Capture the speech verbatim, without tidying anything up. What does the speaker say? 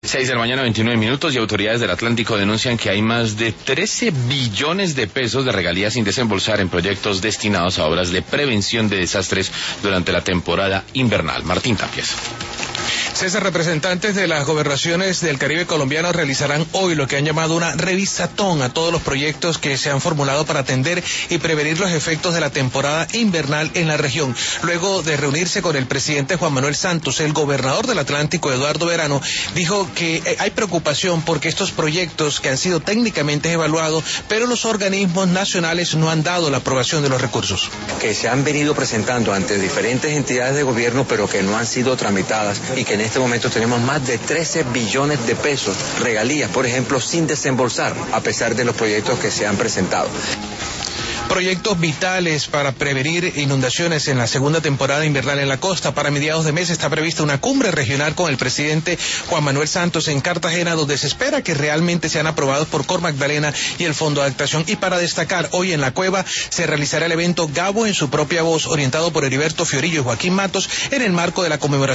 Seis de la mañana, veintinueve minutos, y autoridades del Atlántico denuncian que hay más de trece billones de pesos de regalías sin desembolsar en proyectos destinados a obras de prevención de desastres durante la temporada invernal. Martín Tapias. César, representantes de las gobernaciones del Caribe colombiano realizarán hoy lo que han llamado una revisatón a todos los proyectos que se han formulado para atender y prevenir los efectos de la temporada invernal en la región. Luego de reunirse con el presidente Juan Manuel Santos, el gobernador del Atlántico, Eduardo Verano, dijo que hay preocupación porque estos proyectos que han sido técnicamente evaluados, pero los organismos nacionales no han dado la aprobación de los recursos. Que se han venido presentando ante diferentes entidades de gobierno, pero que no han sido tramitadas, y que en este momento tenemos más de trece billones de pesos, regalías, por ejemplo, sin desembolsar, a pesar de los proyectos que se han presentado. Proyectos vitales para prevenir inundaciones en la segunda temporada invernal en la costa. Para mediados de mes está prevista una cumbre regional con el presidente Juan Manuel Santos en Cartagena, donde se espera que realmente sean aprobados por Cor Magdalena y el Fondo de Adaptación. Y para destacar, hoy en La Cueva se realizará el evento Gabo en su propia voz, orientado por Heriberto Fiorillo y Joaquín Matos, en el marco de la conmemoración